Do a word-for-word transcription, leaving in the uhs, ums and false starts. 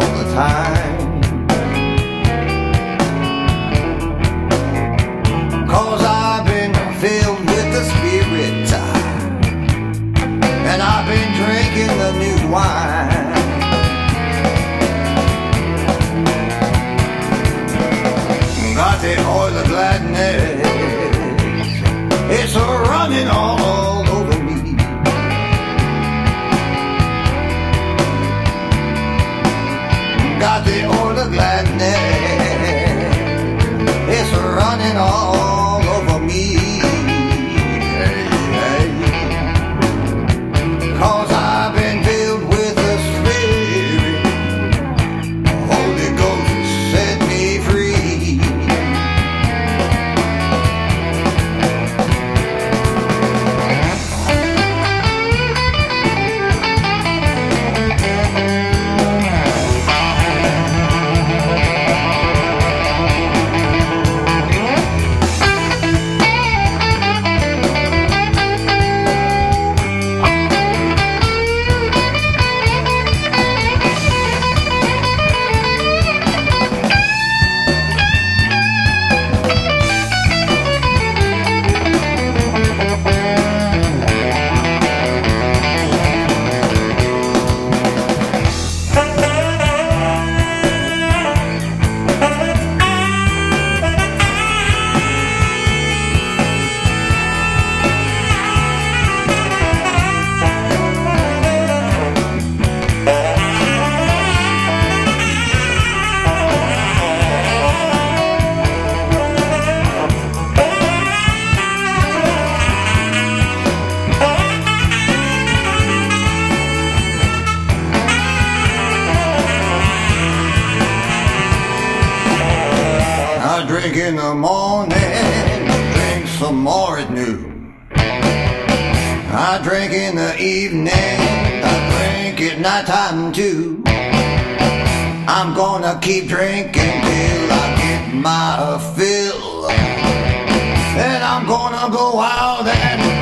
the time. Cause I've been filled with the Spirit, and I've been drinking the new wine. Got the oil of gladness, it's running all over me. Got the oil of gladness, it's running all over me. Hey, hey. Cause I've been filled with the Spirit, Holy Ghost set me free. I drink in the morning, drink some more at noon. I drink in the evening, I drink at nighttime too. I'm gonna keep drinking till I get my fill, and I'm gonna go out and